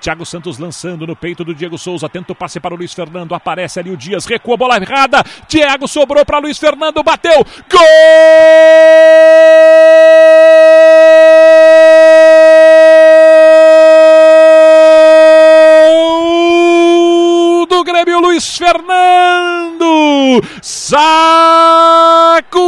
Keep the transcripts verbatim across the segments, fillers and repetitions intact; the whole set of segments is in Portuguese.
Thiago Santos lançando no peito do Diego Souza, tenta o passe para o Luiz Fernando, aparece ali o Dias, recua, bola errada, Thiago sobrou para Luiz Fernando, bateu, gol do Grêmio, Luiz Fernando, sacudiu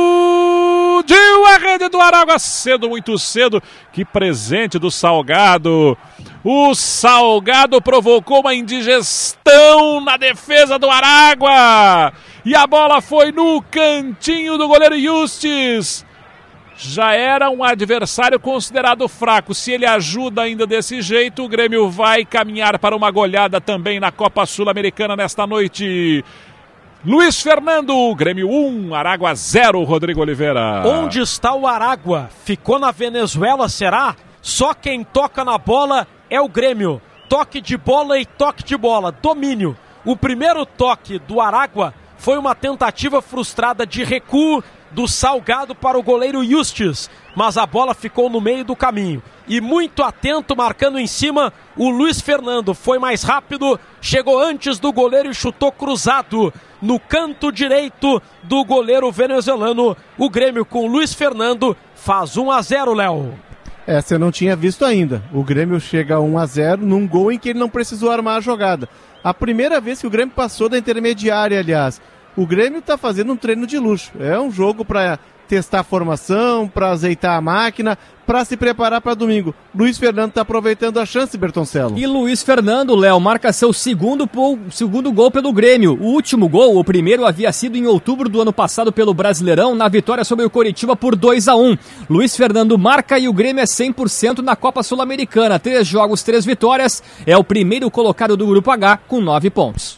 a rede do Aragua cedo, muito cedo, que presente do Salgado. O Salgado provocou uma indigestão na defesa do Aragua. E a bola foi no cantinho do goleiro Justis. Já era um adversário considerado fraco. Se ele ajuda ainda desse jeito, o Grêmio vai caminhar para uma goleada também na Copa Sul-Americana nesta noite. Luiz Fernando, Grêmio um, Aragua zero, Rodrigo Oliveira. Onde está o Aragua? Ficou na Venezuela, será? Só quem toca na bola é o Grêmio. Toque de bola e toque de bola. Domínio. O primeiro toque do Aragua foi uma tentativa frustrada de recuo do Salgado para o goleiro Justis, mas a bola ficou no meio do caminho. E muito atento, marcando em cima, o Luiz Fernando foi mais rápido, chegou antes do goleiro e chutou cruzado no canto direito do goleiro venezuelano. O Grêmio com o Luiz Fernando faz um a zero, Léo. Essa eu não tinha visto ainda. O Grêmio chega a um a zero num gol em que ele não precisou armar a jogada. A primeira vez que o Grêmio passou da intermediária, aliás. O Grêmio está fazendo um treino de luxo. É um jogo para testar a formação, para azeitar a máquina, para se preparar para domingo. Luiz Fernando está aproveitando a chance, Bertoncello. E Luiz Fernando, Léo, marca seu segundo, segundo gol pelo Grêmio. O último gol, o primeiro, havia sido em outubro do ano passado pelo Brasileirão, na vitória sobre o Coritiba por dois a um. Luiz Fernando marca e o Grêmio é cem por cento na Copa Sul-Americana. Três jogos, três vitórias. É o primeiro colocado do Grupo H com nove pontos.